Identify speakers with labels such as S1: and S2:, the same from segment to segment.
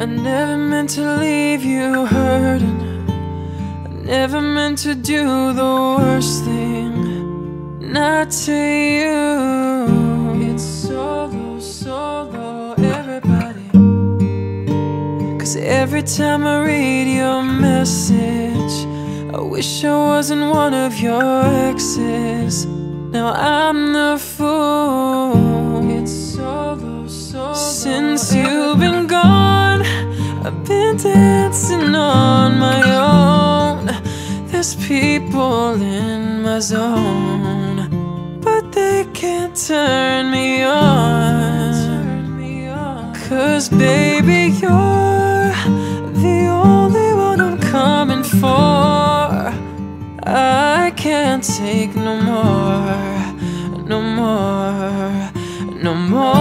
S1: I never meant to leave you hurting. I never meant to do the worst thing, not to you. It's solo, solo, everybody. 'Cause every time I read your message, I wish I wasn't one of your exes. Now I'm the fool. It's solo, solo. Since you've been gone, I've been dancing on my own. There's people in my zone, but they can't turn me on. 'Cause baby, you're the only one I'm coming for. I can't take no more, no more, no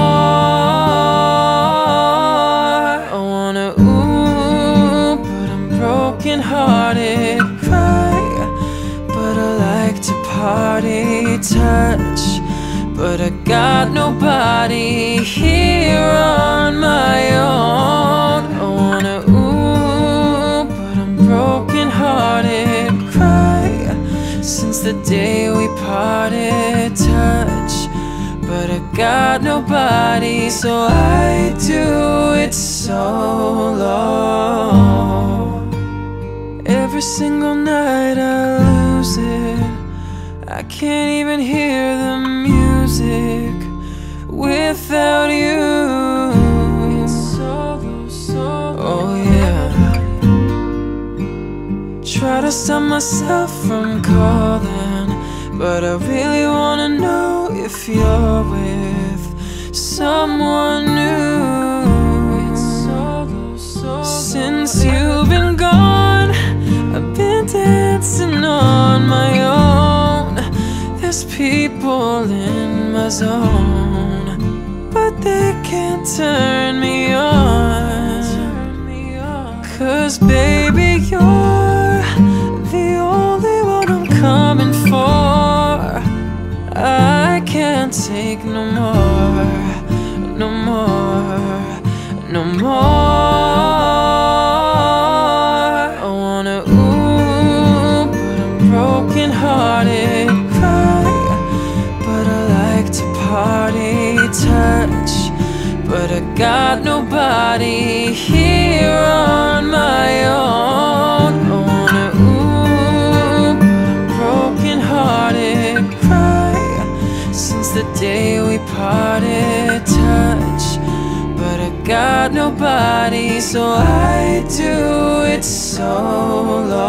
S1: more. I wanna ooh, but I'm broken hearted. Cry, but I like to party. Touch, but I got nobody here on my own. I wanna ooh, but I'm broken hearted. Cry, since the day we parted. Touch, but I got nobody, so I do it solo. Every single night I lose it. I can't even hear the music without you. It's solo, solo. Oh yeah. Try to stop myself from calling, but I really wanna know if you're with someone new. It's solo, solo. Since you've been gone, I've been dancing on my own. There's people in my zone, but they can't turn me on. 'Cause baby, you're the only one I'm coming for. I can't take no more, no more, no more. I wanna ooh, but I'm broken hearted. Cry, but I like to party. Touch, but I got nobody here on my own. I wanna ooh, but I'm broken hearted. Cry, since the day we parted. Touch, but I got nobody, so I do it solo.